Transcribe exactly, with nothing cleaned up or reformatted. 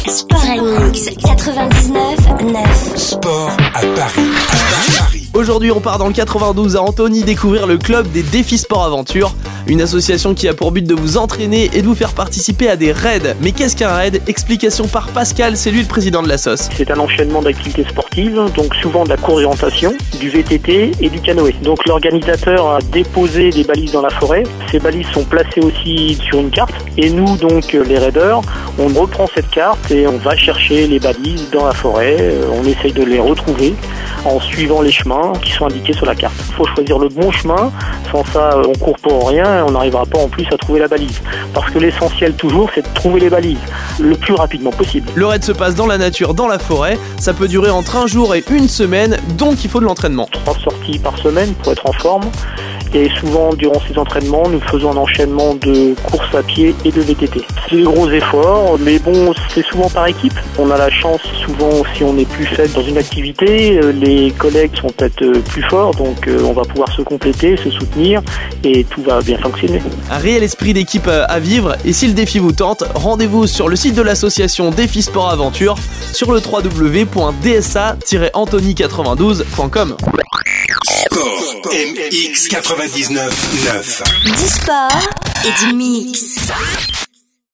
Sport Mix quatre-vingt-dix-neuf neuf. Sport à Paris. À Paris. Aujourd'hui, on part dans le quatre-vingt-douze à Antony découvrir le club des défis sport aventure, une association qui a pour but de vous entraîner et de vous faire participer à des raids. Mais qu'est-ce qu'un raid ? Explication par Pascal, c'est lui le président de l'assos. C'est un enchaînement d'activités sportives, donc souvent de la course d'orientation, du V T T et du canoë. Donc l'organisateur a déposé des balises dans la forêt. Ces balises sont placées aussi sur une carte et nous, donc les raiders, on reprend cette carte et on va chercher les balises dans la forêt. On essaye de les retrouver en suivant les chemins qui sont indiqués sur la carte. Il faut choisir le bon chemin, sans ça on court pour rien et on n'arrivera pas en plus à trouver la balise. Parce que l'essentiel toujours c'est de trouver les balises le plus rapidement possible. Le raid se passe dans la nature, dans la forêt, ça peut durer entre un jour et une semaine, donc il faut de l'entraînement. Trois sorties par semaine pour être en forme. Et souvent, durant ces entraînements, nous faisons un enchaînement de course à pied et de V T T. C'est des gros efforts, mais bon, c'est souvent par équipe. On a la chance, souvent, si on est plus faible dans une activité, les collègues sont peut-être plus forts, donc on va pouvoir se compléter, se soutenir, et tout va bien fonctionner. Un réel esprit d'équipe à vivre, et si le défi vous tente, rendez-vous sur le site de l'association Défi Sport Aventure, sur le w w w point d s a tiret antony quatre-vingt-douze point com. Sport M X quatre-vingt-dix-neuf neuf. Du sport et du mix.